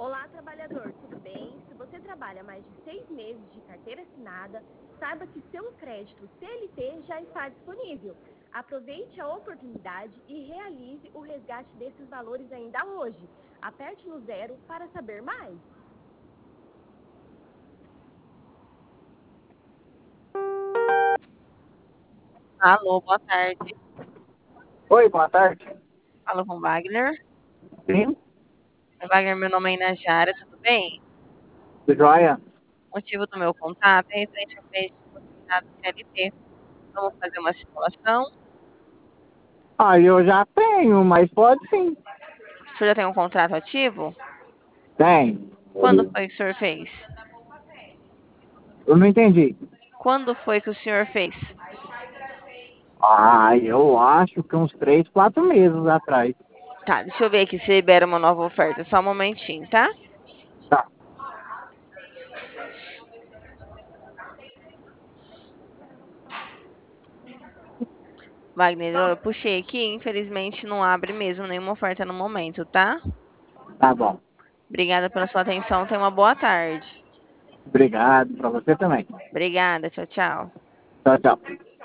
Olá, trabalhador, tudo bem? Se você trabalha mais de 6 meses de carteira assinada, saiba que seu crédito CLT já está disponível. Aproveite a oportunidade e realize o resgate desses valores ainda hoje. Aperte no 0 para saber mais. Alô, boa tarde. Oi, boa tarde. Falo com Wagner. Sim, Wagner, meu nome é Inajara, tudo bem? tudo jóia? O motivo do meu contato é referente ao crédito consignado CLT. Vamos fazer uma simulação. Ah, eu já tenho, mas pode sim. O senhor já tem um contrato ativo? Tem. Quando foi que o senhor fez? Eu não entendi. Quando foi que o senhor fez? Ah, eu acho que uns 3, 4 meses atrás. Tá, deixa eu ver aqui se libera uma nova oferta. Só um momentinho, tá? Tá, Wagner, eu puxei aqui, infelizmente não abre mesmo nenhuma oferta no momento, tá? tá bom. Obrigada pela sua atenção, tenha uma boa tarde. Obrigado, pra você também. Obrigada, tchau, tchau. Tchau, tchau.